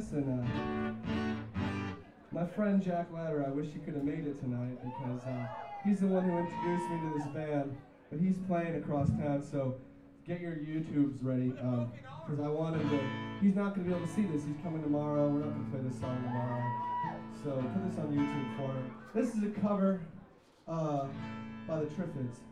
Thomas, and my friend Jack Ladder. I wish he could have made it tonight because he's the one who introduced me to this band, but he's playing across town, so get your YouTubes ready, because I want him to. He's not going to be able to see this. He's coming tomorrow. We're not going to play this song tomorrow, so put this on YouTube for him. This is a cover by the Triffids.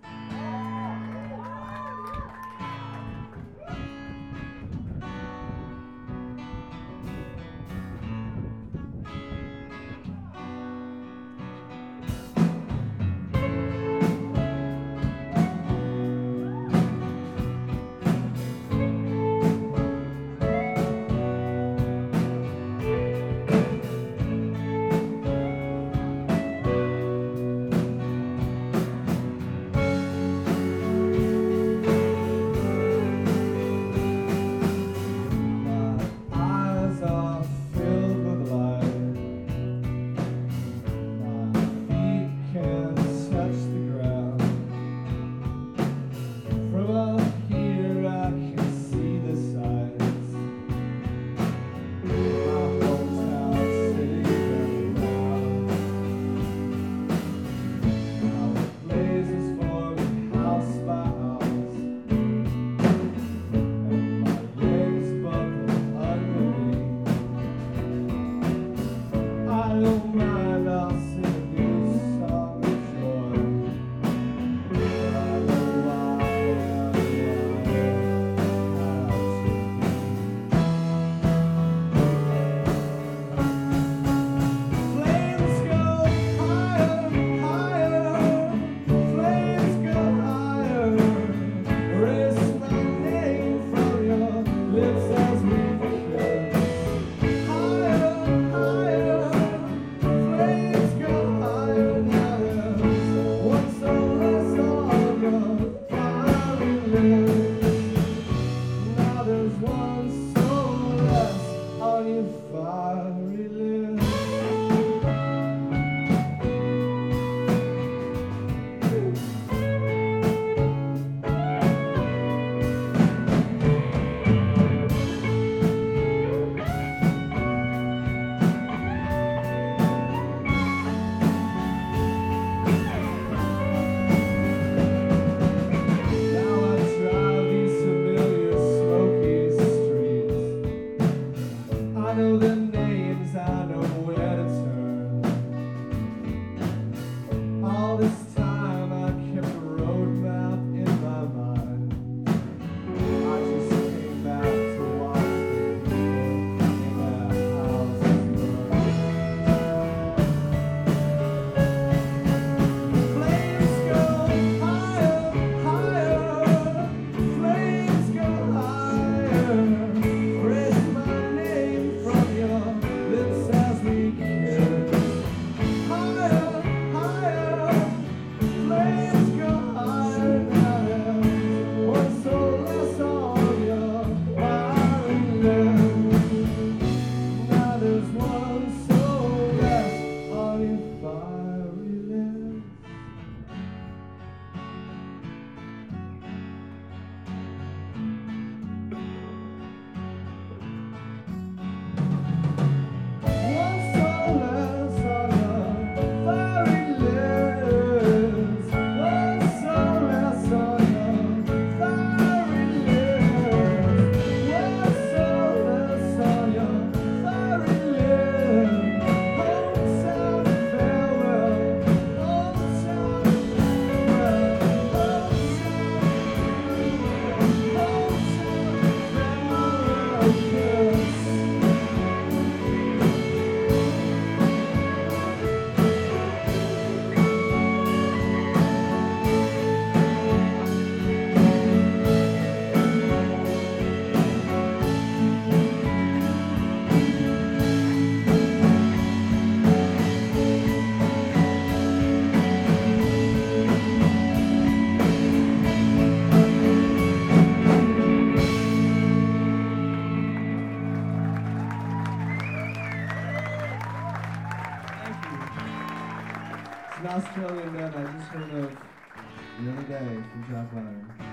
It's an Australian band I just heard of the other day from Jack Ladder.